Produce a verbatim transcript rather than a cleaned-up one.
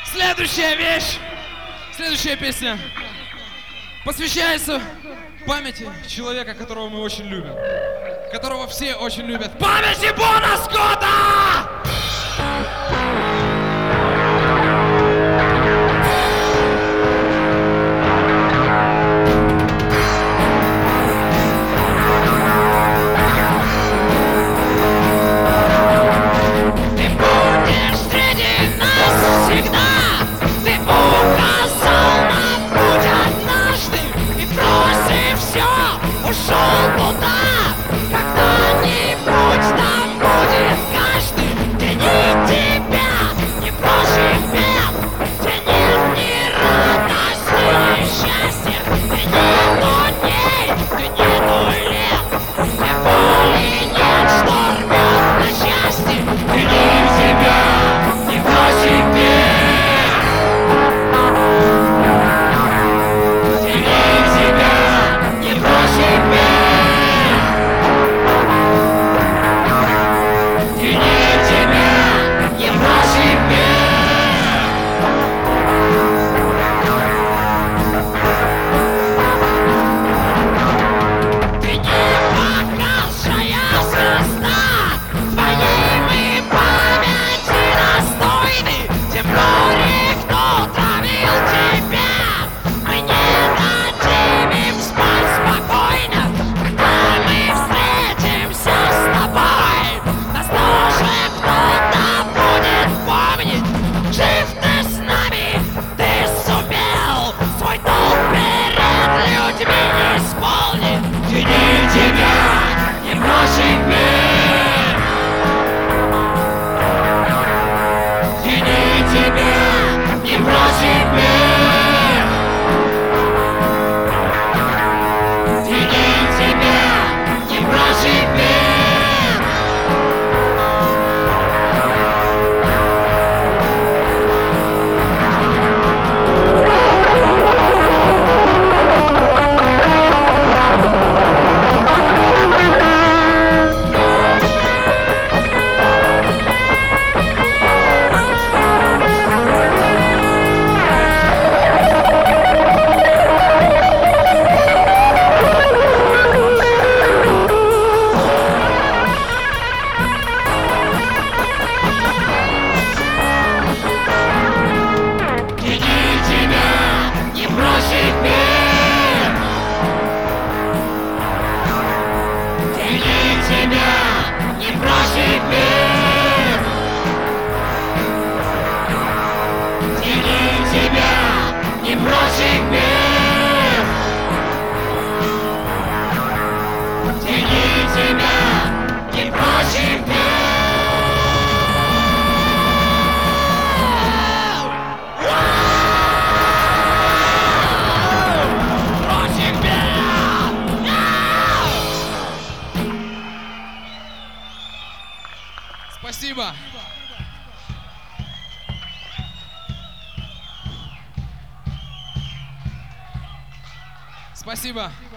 Следующая вещь, следующая песня посвящается памяти человека, которого мы очень любим, которого все очень любят. Памяти Бона Скотта! Ушел туда, когда-нибудь там будет каждый, где ни тебя не проживет, где нет ни радости, ни счастья, где нету дней, где нету лет, где боли нет, что рвет на части, где ни в тебя, ни проживет, где ни в тебя не проживет. Спасибо. Спасибо.